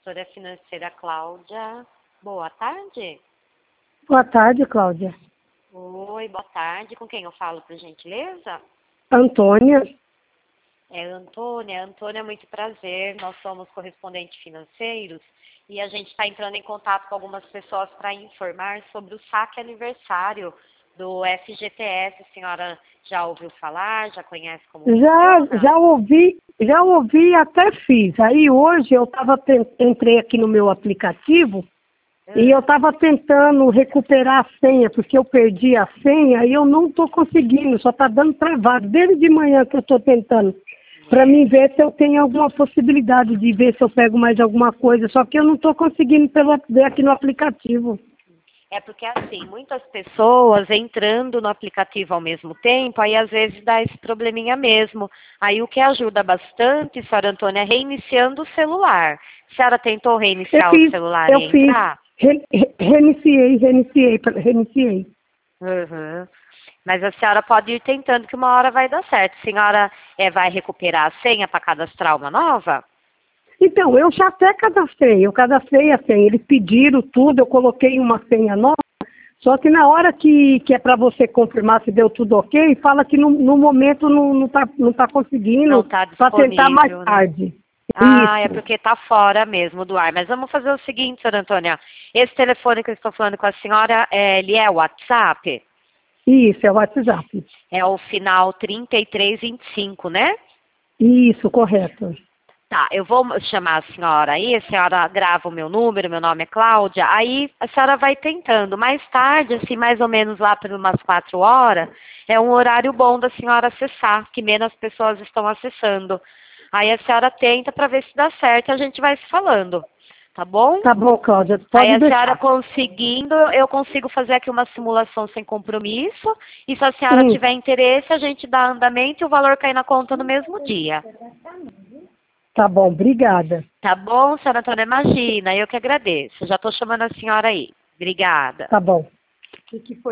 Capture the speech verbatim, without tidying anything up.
Assessora financeira Cláudia. Boa tarde. Boa tarde, Cláudia. Oi, boa tarde. Com quem eu falo, por gentileza? Antônia. É Antônia. Antônia, muito prazer. Nós somos correspondentes financeiros e a gente está entrando em contato com algumas pessoas para informar sobre o saque aniversário do F G T S. A senhora já ouviu falar? Já conhece como Já, funciona? já ouvi, já ouvi e até fiz. Aí hoje eu tava, entrei aqui no meu aplicativo Hum. e eu estava tentando recuperar a senha, porque eu perdi a senha e eu não estou conseguindo, só está dando travado. Desde de manhã que eu estou tentando, para mim ver se eu tenho alguma possibilidade de ver se eu pego mais alguma coisa, só que eu não estou conseguindo pelo, ver aqui no aplicativo. É porque, assim, muitas pessoas entrando no aplicativo ao mesmo tempo, aí às vezes dá esse probleminha mesmo. Aí o que ajuda bastante, senhora Antônia, é reiniciando o celular. A senhora tentou reiniciar Eu o fiz, celular eu e fiz, entrar? re, re, reiniciei, reiniciei, reiniciei. Uhum. Mas a senhora pode ir tentando que uma hora vai dar certo. A senhora é, vai recuperar a senha para cadastrar uma nova? Então, eu já até cadastrei, eu cadastrei a senha, eles pediram tudo, eu coloquei uma senha nova, só que na hora que, que é para você confirmar se deu tudo ok, fala que no, no momento não, não, tá, não tá conseguindo, Não está para tentar mais disponível, né? tarde. Ah, é Isso, porque está fora mesmo do ar. Mas vamos fazer o seguinte, senhora Antônia. Esse telefone que eu estou falando com a senhora, é, ele é o WhatsApp? isso, é o WhatsApp. É o final trinta e três vinte e cinco, né? Isso, correto. Tá, eu vou chamar a senhora aí, a senhora grava o meu número, meu nome é Cláudia, aí a senhora vai tentando. Mais tarde, assim, mais ou menos lá por umas quatro horas, é um horário bom da senhora acessar, que menos pessoas estão acessando. Aí a senhora tenta para ver se dá certo e a gente vai se falando, tá bom? Tá bom, Cláudia, Aí pode a senhora deixar. conseguindo, eu consigo fazer aqui uma simulação sem compromisso, e se a senhora Hum, tiver interesse, a gente dá andamento e o valor cai na conta no mesmo dia. tá bom, obrigada. Tá bom, senhora Antônia? Imagina, eu que agradeço. Já estou chamando a senhora aí. Obrigada. Tá bom. O que que foi?